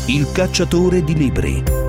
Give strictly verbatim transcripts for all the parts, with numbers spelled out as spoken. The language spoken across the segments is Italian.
Il cacciatore di libri.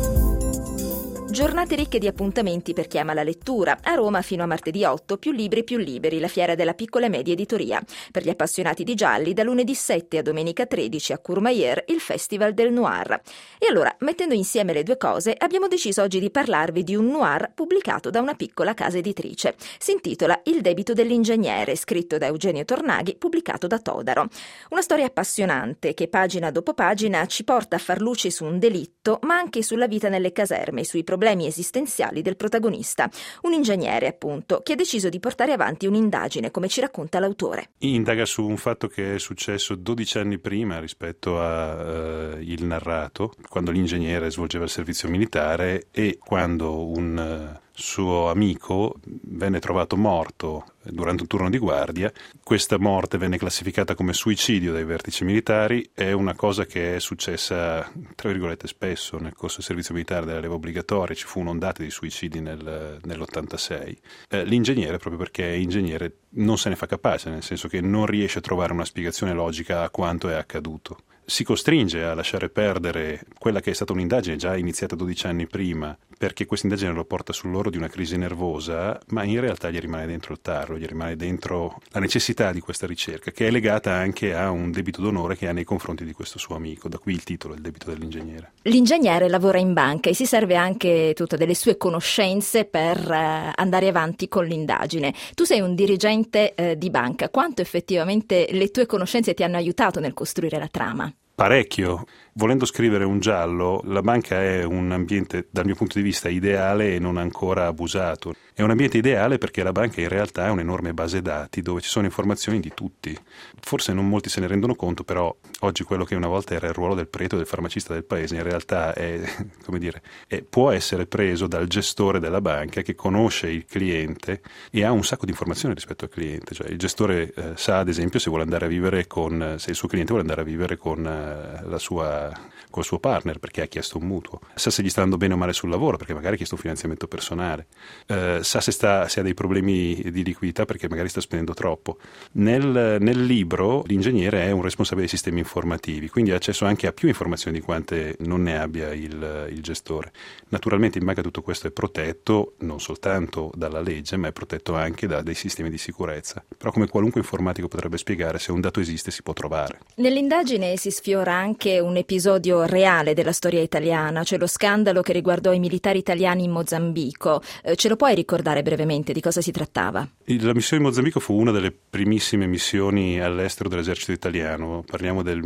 Giornate ricche di appuntamenti per chi ama la lettura. A Roma fino a martedì otto, Più Libri Più Liberi, la fiera della piccola e media editoria. Per gli appassionati di gialli, da lunedì sette a domenica tredici a Courmayeur, il Festival del Noir. E allora, mettendo insieme le due cose, abbiamo deciso oggi di parlarvi di un noir pubblicato da una piccola casa editrice. Si intitola Il debito dell'ingegnere, scritto da Eugenio Tornaghi, pubblicato da Todaro. Una storia appassionante che pagina dopo pagina ci porta a far luce su un delitto, ma anche sulla vita nelle caserme, sui problemi esistenziali del protagonista, un ingegnere appunto, che ha deciso di portare avanti un'indagine, come ci racconta l'autore. Indaga su un fatto che è successo dodici anni prima rispetto a uh, il narrato, quando l'ingegnere svolgeva il servizio militare e quando un uh, suo amico venne trovato morto durante un turno di guardia. Questa morte venne classificata come suicidio dai vertici militari. È una cosa che è successa, tra virgolette, spesso nel corso del servizio militare della leva obbligatoria. Ci fu un'ondata di suicidi nel, nell'ottantasei. Eh, l'ingegnere, proprio perché è ingegnere, non se ne fa capace, nel senso che non riesce a trovare una spiegazione logica a quanto è accaduto. Si costringe a lasciare perdere quella che è stata un'indagine già iniziata dodici anni prima, perché questa indagine lo porta sull'orlo di una crisi nervosa, ma in realtà gli rimane dentro il tarlo, gli rimane dentro la necessità di questa ricerca, che è legata anche a un debito d'onore che ha nei confronti di questo suo amico, da qui il titolo, Il debito dell'ingegnere. L'ingegnere lavora in banca e si serve anche tutte delle sue conoscenze per eh, andare avanti con l'indagine. Tu sei un dirigente eh, di banca, quanto effettivamente le tue conoscenze ti hanno aiutato nel costruire la trama? Parecchio. Volendo scrivere un giallo, la banca è un ambiente, dal mio punto di vista, ideale e non ancora abusato. È un ambiente ideale perché la banca in realtà è un'enorme base dati dove ci sono informazioni di tutti. Forse non molti se ne rendono conto, però oggi quello che una volta era il ruolo del prete o del farmacista del paese in realtà è, come dire, è, può essere preso dal gestore della banca che conosce il cliente e ha un sacco di informazioni rispetto al cliente. Cioè il gestore eh, sa ad esempio se vuole andare a vivere con, se il suo cliente vuole andare a vivere con eh, la sua col suo partner perché ha chiesto un mutuo, sa se gli sta andando bene o male sul lavoro perché magari ha chiesto un finanziamento personale, eh, sa se, sta, se ha dei problemi di liquidità perché magari sta spendendo troppo. Nel, nel libro l'ingegnere è un responsabile dei sistemi informativi, quindi ha accesso anche a più informazioni di quante non ne abbia il, il gestore. Naturalmente in banca tutto questo è protetto non soltanto dalla legge, ma è protetto anche da dei sistemi di sicurezza. Però come qualunque informatico potrebbe spiegare, se un dato esiste si può trovare. Nell'indagine si sfiora anche un episodio reale della storia italiana, cioè lo scandalo che riguardò i militari italiani in Mozambico. Eh, ce lo puoi ricordare brevemente di cosa si trattava? La missione in Mozambico fu una delle primissime missioni all'estero dell'esercito italiano, parliamo del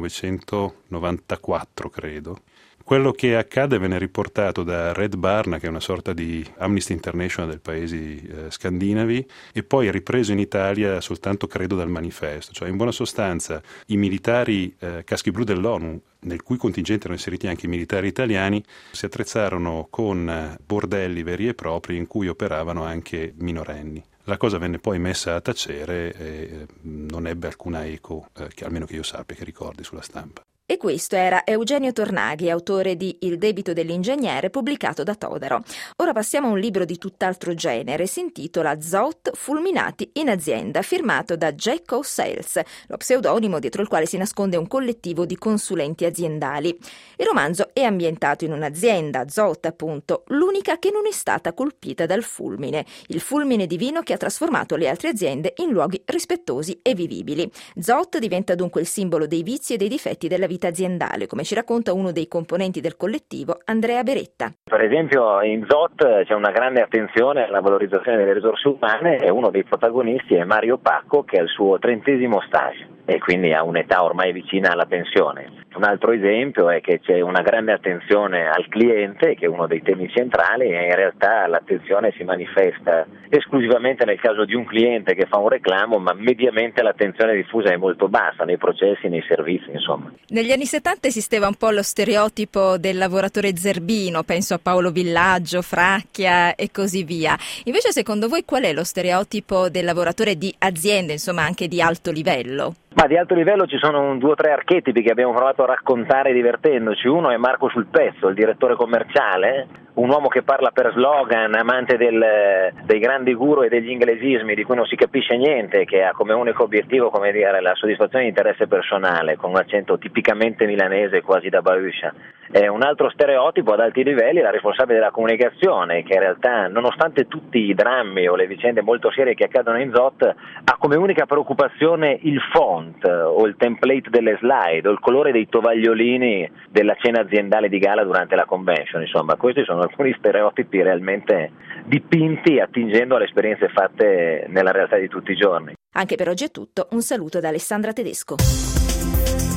millenovecentonovantaquattro credo. Quello che accade venne riportato da Red Barna, che è una sorta di Amnesty International dei paesi eh, scandinavi, e poi ripreso in Italia soltanto credo dal Manifesto. Cioè in buona sostanza i militari eh, caschi blu dell'ONU, nel cui contingente erano inseriti anche i militari italiani, si attrezzarono con bordelli veri e propri in cui operavano anche minorenni. La cosa venne poi messa a tacere e non ebbe alcuna eco, eh, che almeno che io sappia, che ricordi sulla stampa. E questo era Eugenio Tornaghi, autore di Il debito dell'ingegnere, pubblicato da Todaro. Ora passiamo a un libro di tutt'altro genere, si intitola Zot fulminati in azienda, firmato da Jack O'Sales, lo pseudonimo dietro il quale si nasconde un collettivo di consulenti aziendali. Il romanzo è ambientato in un'azienda, Zot appunto, l'unica che non è stata colpita dal fulmine, il fulmine divino che ha trasformato le altre aziende in luoghi rispettosi e vivibili. Zot diventa dunque il simbolo dei vizi e dei difetti della vita aziendale, come ci racconta uno dei componenti del collettivo, Andrea Beretta. Per esempio in Zot c'è una grande attenzione alla valorizzazione delle risorse umane e uno dei protagonisti è Mario Pacco, che è al suo trentesimo stage e quindi ha un'età ormai vicina alla pensione. Un altro esempio è che c'è una grande attenzione al cliente, che è uno dei temi centrali, e in realtà l'attenzione si manifesta esclusivamente nel caso di un cliente che fa un reclamo, ma mediamente l'attenzione diffusa è molto bassa nei processi, nei servizi, insomma. Negli anni settanta esisteva un po' lo stereotipo del lavoratore zerbino, penso a Paolo Villaggio, Fracchia e così via. Invece secondo voi qual è lo stereotipo del lavoratore di azienda, insomma anche di alto livello? Ma di alto livello ci sono un, due o tre archetipi che abbiamo provato a raccontare divertendoci. Uno è Marco Sul Pezzo, il direttore commerciale, un uomo che parla per slogan, amante del, dei grandi guru e degli inglesismi di cui non si capisce niente, che ha come unico obiettivo, come dire, la soddisfazione di interesse personale, con un accento tipicamente milanese quasi da Bauscia. È un altro stereotipo ad alti livelli, la responsabile della comunicazione, che in realtà, nonostante tutti i drammi o le vicende molto serie che accadono in Z O T, ha come unica preoccupazione il font o il template delle slide o il colore dei tovagliolini della cena aziendale di gala durante la convention. Insomma, questi sono alcuni stereotipi realmente dipinti attingendo alle esperienze fatte nella realtà di tutti i giorni. Anche per oggi è tutto, un saluto da Alessandra Tedesco.